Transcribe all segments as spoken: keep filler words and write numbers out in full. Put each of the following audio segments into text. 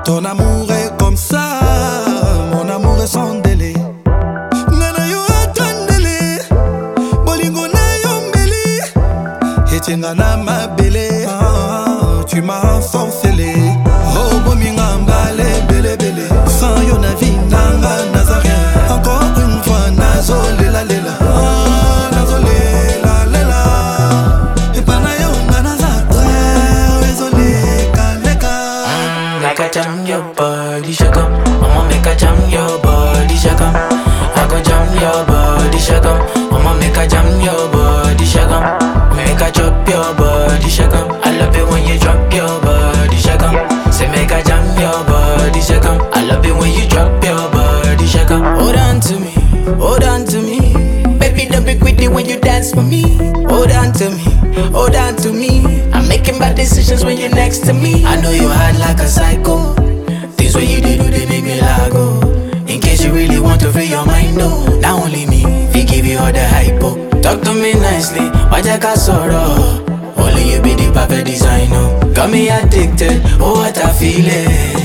Ton amour est comme ça, mon amour est sans délai. Nana yo atandele, bolingo na yo mbeli. Etinga na mabele, ah, tu m'as ensorcelé. Oh bominga mbale bele bele. Sans yo na vie nanga nazarien. Encore une fois nazole la lela, ah, nazole la lela. Et pana yo ngana zakwe, ezole kaleka. Make a jam your body, shaka. I'ma make a jam your body, shaka. I go jam your body, shaka. I'ma make a jam your body, shaka. Make a drop your body, shaka. I love it when you drop your body, shaka. Say make a jam your body, shaka. I love it when you drop your body, shaka. Hold on to me, hold on to me. Baby, don't be quick when you dance for me. Hold on to me, hold on to me. I'm making bad decisions when you're next to me. I know you're hard like a psycho. Things what you do, they make me lago. In case you really want to free your mind, no. Not only me, we give you all the hypo. Talk to me nicely, why I got sorrow? Only you be the perfect designer. Got me addicted, oh what I feel it.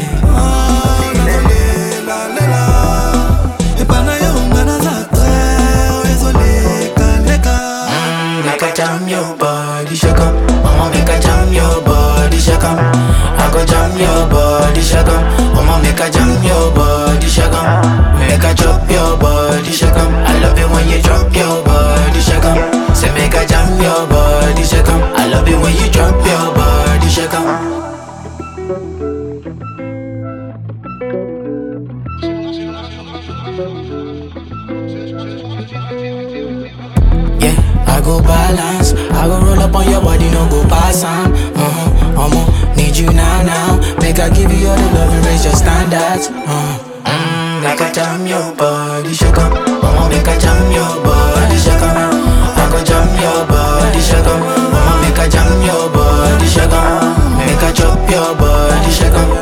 Make a jam your body, shaka. Mama make a jam your body, shaka. I go jam your body, shaka. Mama make a jam your body, shaka. Make a drop your body, shaka. I love it when you drop your body, shaka. Say make a jam your body, shaka. I love it when you drop your body, shaka. Yeah, I go balance, I go roll up on your body, no go pass on. Uh-huh, I'ma need you now, now. Make I give you all the love and raise your standards. Uh, mm, make I jam your body, shaka. I'ma make I jam your body, shaka. I go jam your body, shaka. I'ma make I jam your body, shaka. Make I drop your body, shaka.